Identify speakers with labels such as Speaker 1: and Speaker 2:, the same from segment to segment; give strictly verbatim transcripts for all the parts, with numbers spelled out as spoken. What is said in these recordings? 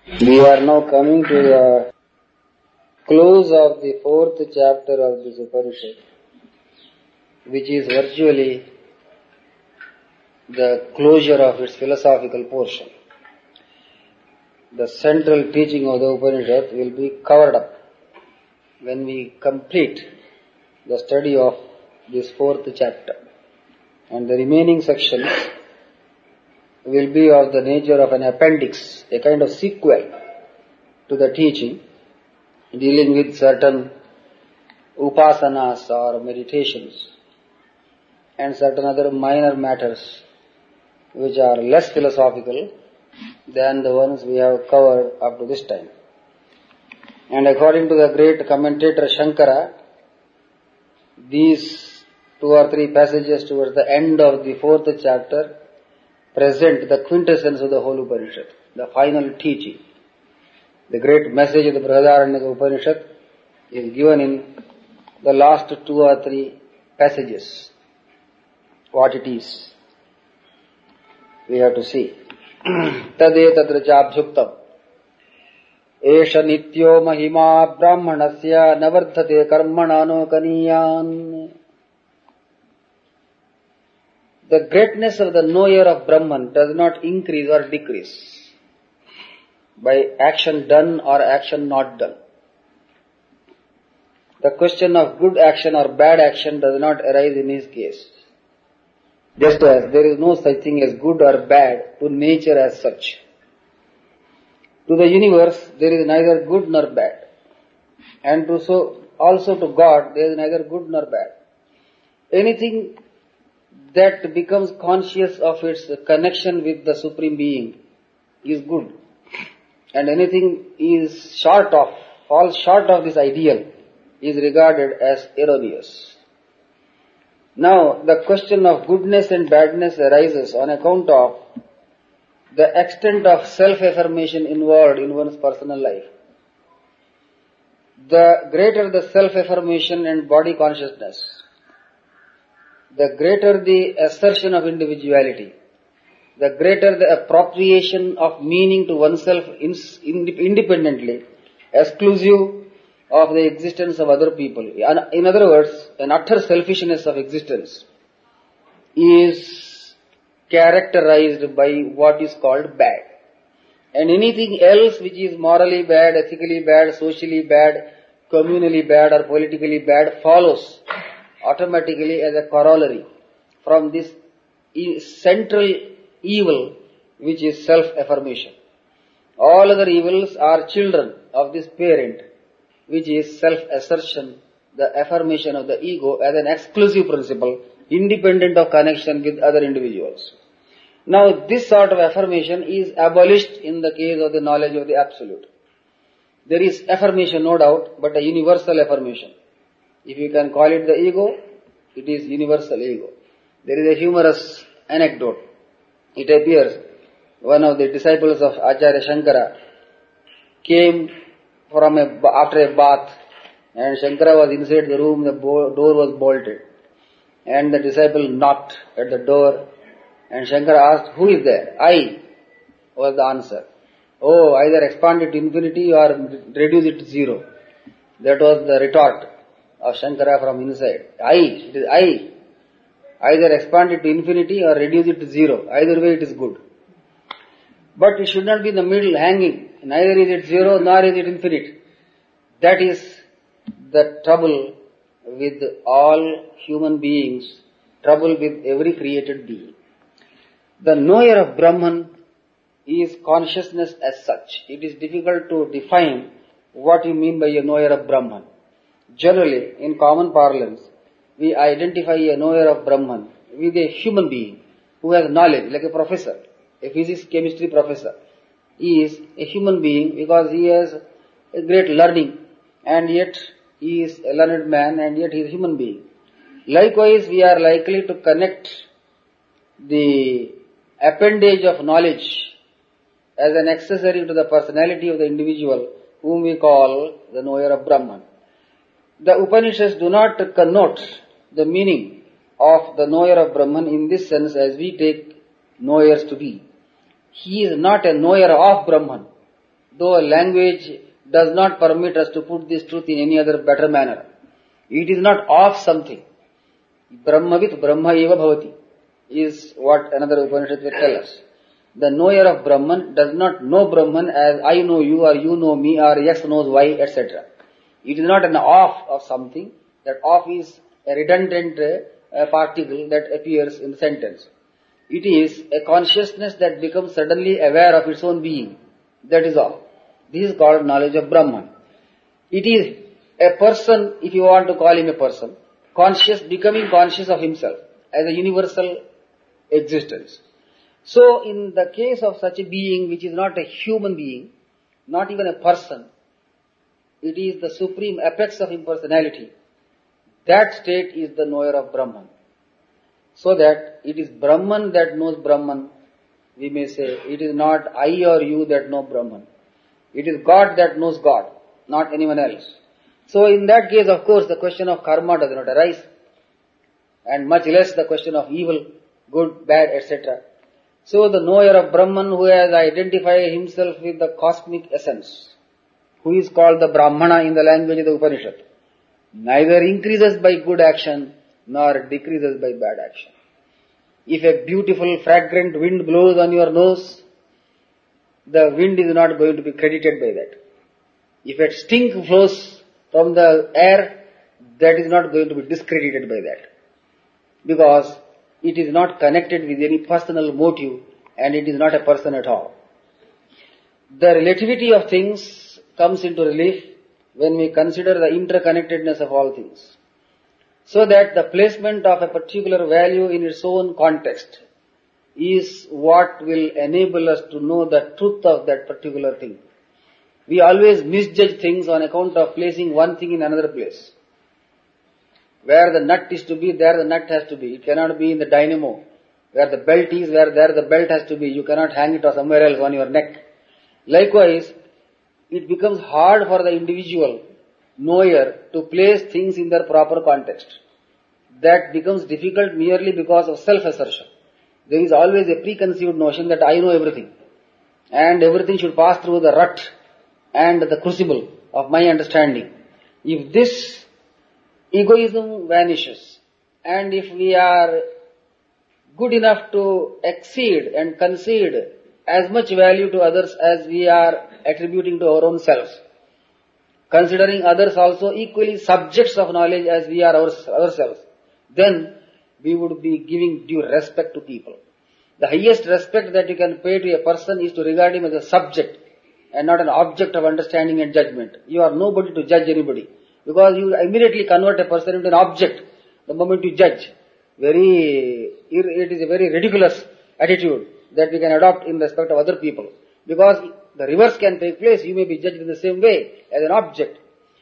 Speaker 1: We are now coming to the close of the fourth chapter of this Upanishad, which is virtually the closure of its philosophical portion. The central teaching of the Upanishad will be covered up when we complete the study of this fourth chapter. And the remaining sections will be of the nature of an appendix, a kind of sequel to the teaching, dealing with certain upasanas or meditations and certain other minor matters which are less philosophical than the ones we have covered up to this time. And according to the great commentator Shankara, these two or three passages towards the end of the fourth chapter present the quintessence of the whole Upanishad, the final teaching. The great message of the Brihadaranyaka Upanishad is given in the last two or three passages. What it is, we have to see. Tade tadrachabhyuktam esha nityo mahima brahmanasya navardhate karmana anokaniyan. The greatness of the knower of Brahman does not increase or decrease by action done or action not done. The question of good action or bad action does not arise in his case. Just as there is no such thing as good or bad to nature as such. To the universe there is neither good nor bad. And to so also to God there is neither good nor bad. Anything that becomes conscious of its connection with the Supreme Being is good. And anything is short of, falls short of this ideal is regarded as erroneous. Now, the question of goodness and badness arises on account of the extent of self-affirmation involved in one's personal life. The greater the self-affirmation and body consciousness, the greater the assertion of individuality, the greater the appropriation of meaning to oneself independently, exclusive of the existence of other people. In other words, an utter selfishness of existence is characterized by what is called bad. And anything else which is morally bad, ethically bad, socially bad, communally bad or politically bad follows automatically as a corollary from this central evil which is self-affirmation. All other evils are children of this parent which is self-assertion, the affirmation of the ego as an exclusive principle independent of connection with other individuals. Now this sort of affirmation is abolished in the case of the knowledge of the Absolute. There is affirmation, no doubt, but a universal affirmation. If you can call it the ego, it is universal ego. There is a humorous anecdote. It appears one of the disciples of Acharya Shankara came from a, after a bath, and Shankara was inside the room, the bo- door was bolted. And the disciple knocked at the door, and Shankara asked, "Who is there?" "I," was the answer. "Oh, either expand it to infinity or reduce it to zero." That was the retort of Shankara from inside. I, it is I. Either expand it to infinity or reduce it to zero. Either way it is good. But it should not be in the middle hanging. Neither is it zero nor is it infinite. That is the trouble with all human beings, trouble with every created being. The knower of Brahman is consciousness as such. It is difficult to define what you mean by a knower of Brahman. Generally, in common parlance, we identify a knower of Brahman with a human being who has knowledge, like a professor, a physics, chemistry professor. He is a human being because he has a great learning and yet he is a learned man and yet he is a human being. Likewise, we are likely to connect the appendage of knowledge as an accessory to the personality of the individual whom we call the knower of Brahman. The Upanishads do not connote the meaning of the knower of Brahman in this sense as we take knowers to be. He is not a knower of Brahman. though language does not permit us to put this truth in any other better manner. It is not of something. Brahmavit Brahma eva bhavati is what another Upanishad will tell us. The knower of Brahman does not know Brahman as I know you or you know me or X knows Y, et cetera. It is not an of of something. That of is a redundant uh, particle that appears in the sentence. It is a consciousness that becomes suddenly aware of its own being. That is all. This is called knowledge of Brahman. It is a person, if you want to call him a person, conscious, becoming conscious of himself as a universal existence. So, in the case of such a being which is not a human being, not even a person, it is the supreme apex of impersonality. That state is the knower of Brahman. So that it is Brahman that knows Brahman, we may say. It is not I or you that know Brahman. It is God that knows God, not anyone else. So in that case, of course, the question of karma does not arise, and much less the question of evil, good, bad, et cetera. So the knower of Brahman, who has identified himself with the cosmic essence, who is called the Brahmana in the language of the Upanishad, neither increases by good action nor decreases by bad action. If a beautiful fragrant wind blows on your nose, the wind is not going to be credited by that. If a stink flows from the air, that is not going to be discredited by that. Because it is not connected with any personal motive and it is not a person at all. The relativity of things comes into relief when we consider the interconnectedness of all things. So that the placement of a particular value in its own context is what will enable us to know the truth of that particular thing. We always misjudge things on account of placing one thing in another place. Where the nut is to be, there the nut has to be. It cannot be in the dynamo. Where the belt is, where there the belt has to be. You cannot hang it or somewhere else on your neck. Likewise, it becomes hard for the individual knower to place things in their proper context. That becomes difficult merely because of self-assertion. There is always a preconceived notion that I know everything. And everything should pass through the rut and the crucible of my understanding. If this egoism vanishes, and if we are good enough to exceed and concede as much value to others as we are attributing to our own selves, considering others also equally subjects of knowledge as we are ourselves, then we would be giving due respect to people. The highest respect that you can pay to a person is to regard him as a subject and not an object of understanding and judgment. You are nobody to judge anybody, because you immediately convert a person into an object the moment you judge. Very, it is a very ridiculous attitude that we can adopt in respect of other people, because the reverse can take place. You may be judged in the same way as an object.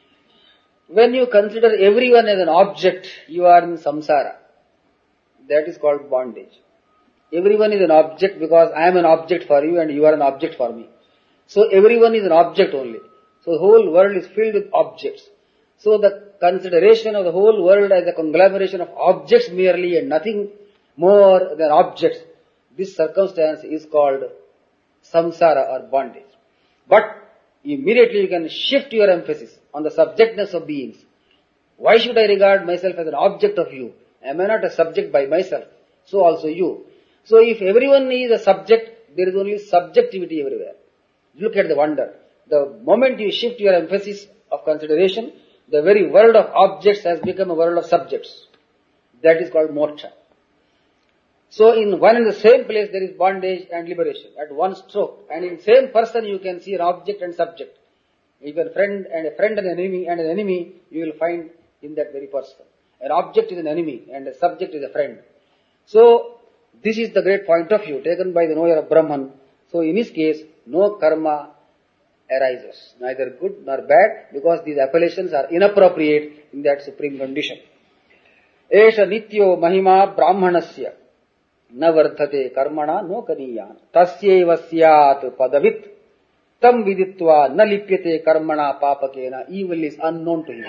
Speaker 1: When you consider everyone as an object, you are in samsara. That is called bondage. Everyone is an object because I am an object for you and you are an object for me. So everyone is an object only. So the whole world is filled with objects. So the consideration of the whole world as a conglomeration of objects merely and nothing more than objects, this circumstance is called samsara or bondage. But immediately you can shift your emphasis on the subjectness of beings. Why should I regard myself as an object of you? Am I not a subject by myself? So also you. So if everyone is a subject, there is only subjectivity everywhere. Look at the wonder. The moment you shift your emphasis of consideration, the very world of objects has become a world of subjects. That is called moksha. So in one and the same place there is bondage and liberation at one stroke. And in the same person you can see an object and subject. Even a friend and a friend and an enemy and an enemy you will find in that very person. An object is an enemy and a subject is a friend. So this is the great point of view taken by the knower of Brahman. So in his case, no karma arises, neither good nor bad, because these appellations are inappropriate in that supreme condition. Esha nityo mahima brahmanasya na vardhate karmana no kaniyan tasyeva syat padavit tam viditva na lipyate karmana papakena. Evil is unknown to him.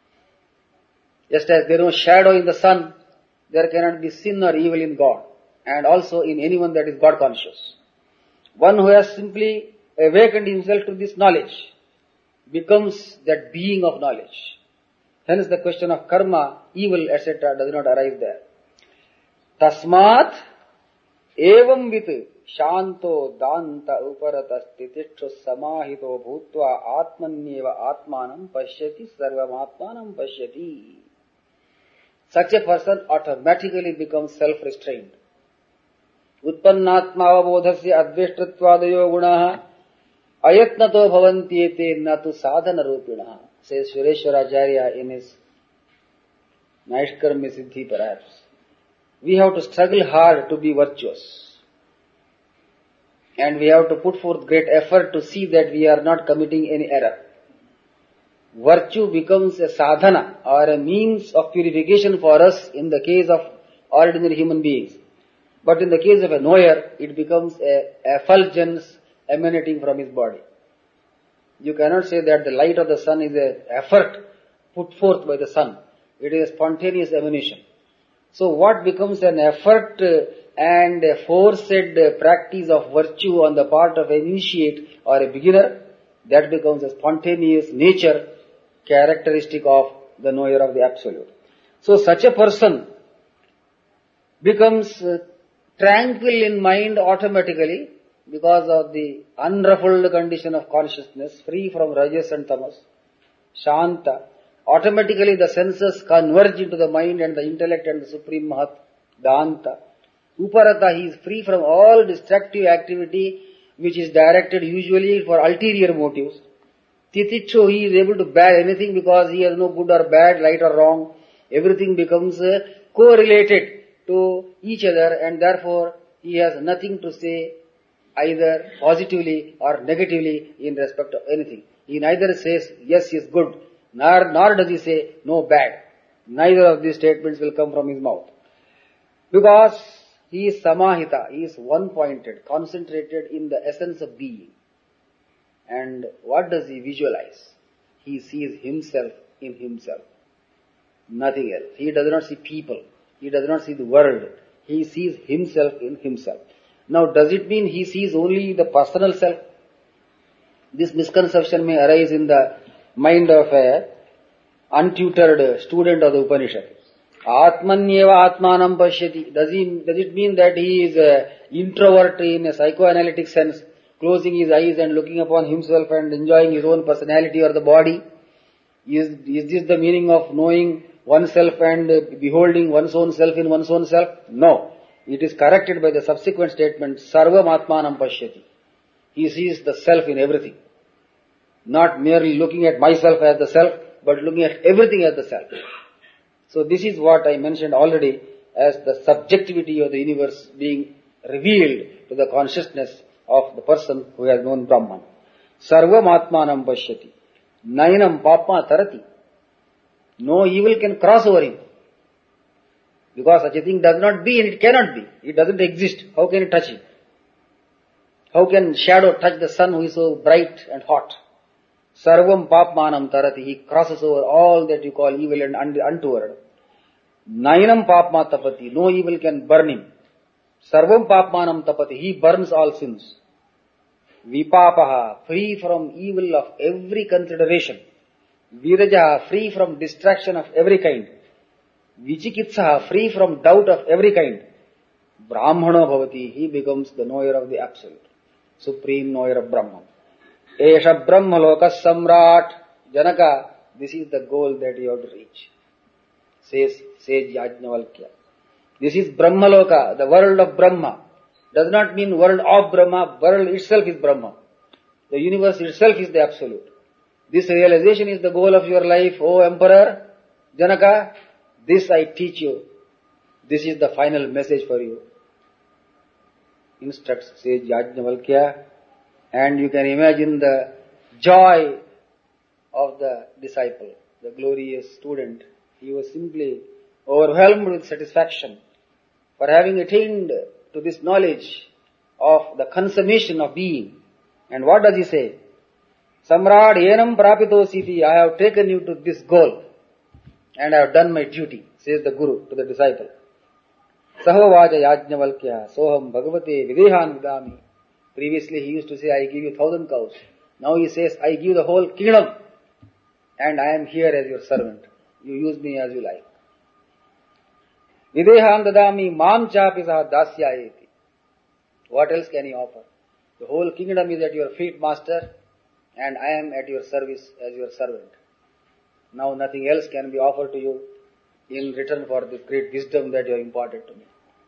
Speaker 1: Just as there is no shadow in the sun, there cannot be sin or evil in God, and also in anyone that is God conscious. One who has simply awakened himself to this knowledge, becomes that being of knowledge. Hence the question of karma, evil, et cetera does not arise there. Tasmat evam vit shanto danta uparatas titishtu samahito bhutva atmanyeva atmanam pashyati sarvam atmanam pashyati. Such a person automatically becomes self-restrained. Utpannatma avabodhasya adveshtrattvadayo gunaha ayatnato bhavanti ete natu sadhana rupinaha, says Sureshwaracharya in his Naishkarmya Siddhi perhaps. We have to struggle hard to be virtuous. And we have to put forth great effort to see that we are not committing any error. Virtue becomes a sadhana or a means of purification for us in the case of ordinary human beings. But in the case of a knower, it becomes a effulgence emanating from his body. You cannot say that the light of the sun is an effort put forth by the sun. It is a spontaneous emanation. So what becomes an effort and a forced practice of virtue on the part of an initiate or a beginner, that becomes a spontaneous nature characteristic of the knower of the Absolute. So such a person becomes uh, tranquil in mind automatically because of the unruffled condition of consciousness, free from rajas and tamas, shanta. Automatically the senses converge into the mind and the intellect and the supreme mahat, danta. Uparata, he is free from all destructive activity which is directed usually for ulterior motives. Titicho, he is able to bear anything because he has no good or bad, right or wrong. Everything becomes uh, correlated to each other and therefore he has nothing to say either positively or negatively in respect of anything. He neither says yes is good, nor, nor does he say no bad. Neither of these statements will come from his mouth. Because he is samahita, he is one-pointed, concentrated in the essence of being. And what does he visualize? He sees himself in himself. Nothing else. He does not see people. He does not see the world. He sees himself in himself. Now, does it mean he sees only the personal self? This misconception may arise in the mind of a untutored student of the Upanishad. Atmanyeva atmanam pashyati. Does he, does it mean that he is an introvert in a psychoanalytic sense, closing his eyes and looking upon himself and enjoying his own personality or the body? Is, is this the meaning of knowing oneself and beholding one's own self in one's own self? No. It is corrected by the subsequent statement, sarvam atmanam pashyati. He sees the self in everything. Not merely looking at myself as the self, but looking at everything as the self. So this is what I mentioned already as the subjectivity of the universe being revealed to the consciousness of the person who has known Brahman. Sarvam atmanam pashyati. Nainam papma tarati. No evil can cross over him. Because such a thing does not be and it cannot be. It doesn't exist. How can it touch him? How can shadow touch the sun who is so bright and hot? Sarvam papmanam tarati. He crosses over all that you call evil and untoward. Nainam papma tapati. No evil can burn him. Sarvam papmanam tapati. He burns all sins. Vipapaha. Free from evil of every consideration. Virajaha. Free from distraction of every kind. Vichikitsaha. Free from doubt of every kind. Brahmana bhavati. He becomes the knower of the Absolute. Supreme knower of Brahman. Esha Brahmaloka Samrat. Janaka, this is the goal that you have to reach. Says Sage Yajnavalkya. This is Brahmaloka, the world of Brahma. Does not mean world of Brahma. World itself is Brahma. The universe itself is the Absolute. This realization is the goal of your life, O Emperor Janaka. This I teach you. This is the final message for you. Instructs Sage Yajnavalkya. And you can imagine the joy of the disciple, the glorious student. He was simply overwhelmed with satisfaction for having attained to this knowledge of the consummation of being. And what does he say? Samrad enam prapitositi. I have taken you to this goal and I have done my duty, says the Guru to the disciple. Sahovaja Yajnavalkya soham bhagavate videhan vidami Previously he used to say, I give you thousand cows. Now he says, I give the whole kingdom and I am here as your servant. You use me as you like. Videham dadami mam chapi saha dasyayeti. What else can he offer? The whole kingdom is at your feet, master, and I am at your service as your servant. Now nothing else can be offered to you in return for this great wisdom that you have imparted to me.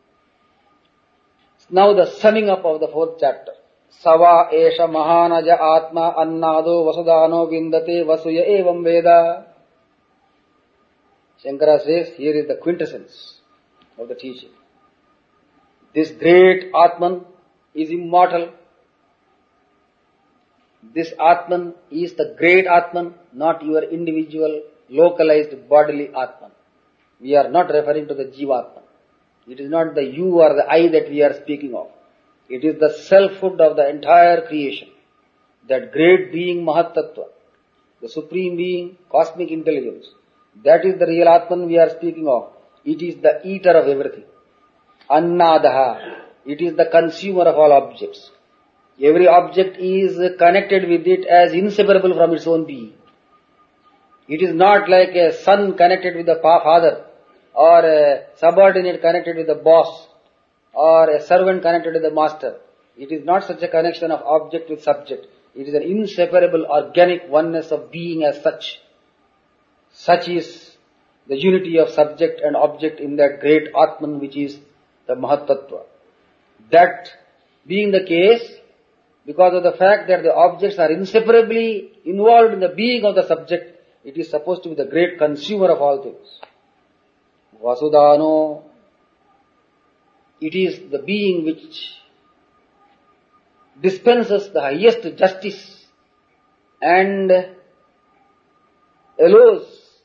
Speaker 1: Now the summing up of the fourth chapter. Sava esha mahanaja atma annado vasudano vindate vasuya evam veda. Shankara says, here is the quintessence of the teaching. This great Atman is immortal. This Atman is the great Atman, not your individual, localized bodily Atman. We are not referring to the Jivatman. It is not the you or the I that we are speaking of. It is the selfhood of the entire creation. That great being Mahatattva, the supreme being, cosmic intelligence. That is the real Atman we are speaking of. It is the eater of everything. Annadaha. It is the consumer of all objects. Every object is connected with it as inseparable from its own being. It is not like a son connected with the father, or a subordinate connected with the boss, or a servant connected with the master. It is not such a connection of object with subject. It is an inseparable organic oneness of being as such. Such is the unity of subject and object in that great Atman which is the Mahatattva. That being the case, because of the fact that the objects are inseparably involved in the being of the subject, it is supposed to be the great consumer of all things. Vasudhano, it is the being which dispenses the highest justice and allows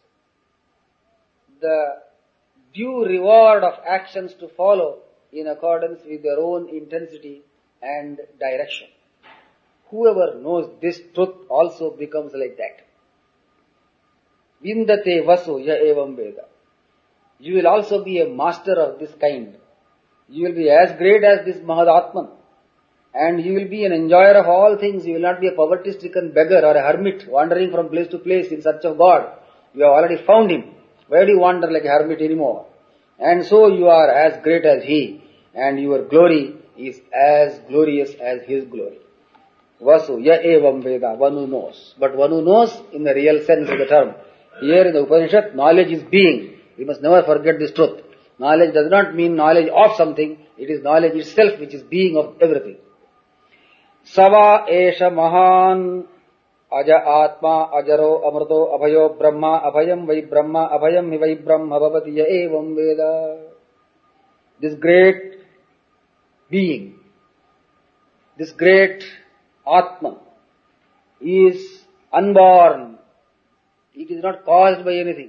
Speaker 1: the due reward of actions to follow in accordance with their own intensity and direction. Whoever knows this truth also becomes like that. Vindate vasu ya evam veda. You will also be a master of this kind. You will be as great as this Mahadatman. And you will be an enjoyer of all things. You will not be a poverty-stricken beggar or a hermit wandering from place to place in search of God. You have already found Him. Why do you wander like a hermit anymore? And so you are as great as He. And your glory is as glorious as His glory. Vasu ya evam veda, one who knows. But one who knows in the real sense of the term. Here in the Upanishad, knowledge is being. We must never forget this truth. Knowledge does not mean knowledge of something. It is knowledge itself which is being of everything. Sava esha mahan aja atma ajaro amrto abhayo brahma abhayam vai brahma abhayam hi vai brahma bhavati ya evam veda. This great being, this great Atman is unborn. It is not caused by anything.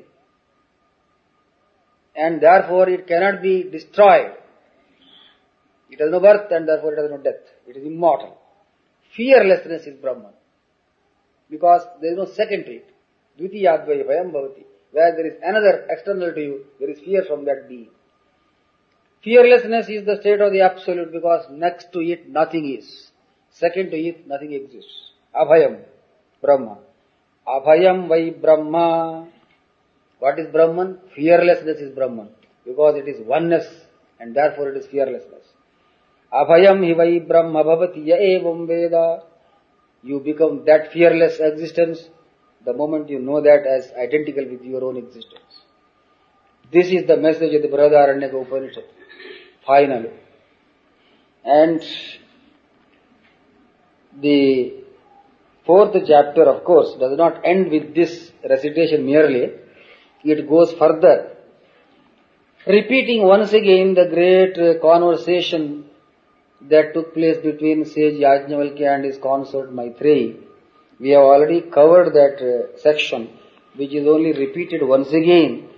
Speaker 1: And therefore it cannot be destroyed. It has no birth and therefore it has no death. It is immortal. Fearlessness is Brahman. Because there is no second to it. Dvitiyadvaya bhayam bhavati. Where there is another external to you, there is fear from that being. Fearlessness is the state of the absolute because next to it nothing is. Second to it nothing exists. Abhayam, Brahma. Abhayam vai Brahma. What is Brahman? Fearlessness is Brahman. Because it is oneness and therefore it is fearlessness. Abhayam hi vai Brahma bhavati ya evam veda. You become that fearless existence the moment you know that as identical with your own existence. This is the message of the Brihadaranyaka Upanishad. Finally. And the fourth chapter, of course, does not end with this recitation merely. It goes further, repeating once again the great conversation that took place between sage Yajnavalkya and his consort Maitreyi. We have already covered that uh, section, which is only repeated once again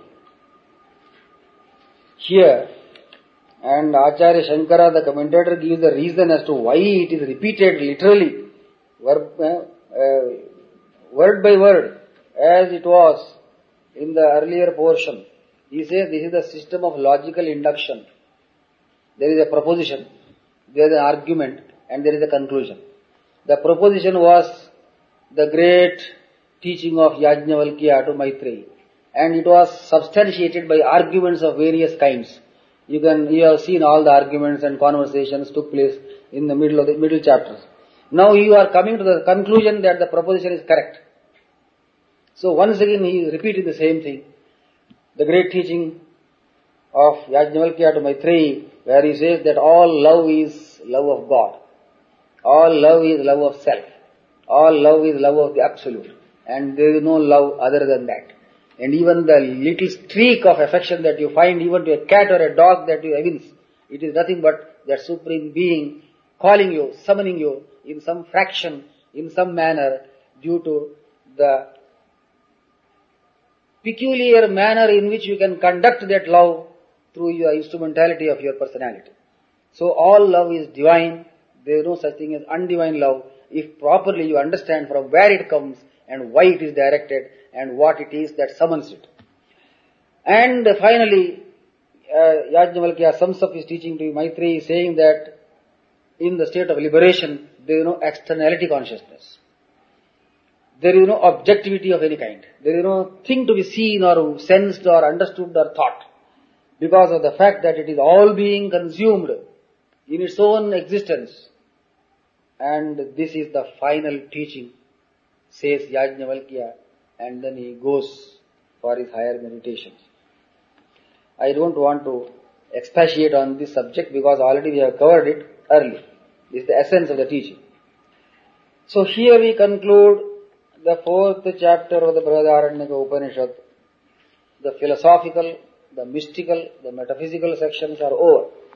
Speaker 1: here. And Acharya Shankara, the commentator, gives the reason as to why it is repeated literally, verb, uh, uh, word by word, as it was in the earlier portion. He says this is the system of logical induction. There is a proposition, there is an argument, and there is a conclusion. The proposition was the great teaching of Yajnavalkya to Maitreyi, and it was substantiated by arguments of various kinds. You can, you have seen all the arguments and conversations took place in the middle of the middle chapters. Now you are coming to the conclusion that the proposition is correct. So once again he is repeating the same thing. The great teaching of Yajnavalkya to Maitreyi, where he says that all love is love of God. All love is love of self. All love is love of the Absolute. And there is no love other than that. And even the little streak of affection that you find even to a cat or a dog that you evince, it is nothing but that Supreme Being calling you, summoning you in some fraction, in some manner, due to the peculiar manner in which you can conduct that love through your instrumentality of your personality. So all love is divine. There is no such thing as undivine love if properly you understand from where it comes and why it is directed and what it is that summons it. And finally, uh, Yajnavalkya sums up his teaching to Maitreyi saying that in the state of liberation, there is no externality consciousness. There is no objectivity of any kind. There is no thing to be seen or sensed or understood or thought, because of the fact that it is all being consumed in its own existence. And this is the final teaching, says Yajnavalkya, and then he goes for his higher meditations. I don't want to expatiate on this subject because already we have covered it early. This is the essence of the teaching. So here we conclude the fourth chapter of the Brihadaranyaka Upanishad. The philosophical, the mystical, the metaphysical sections are over.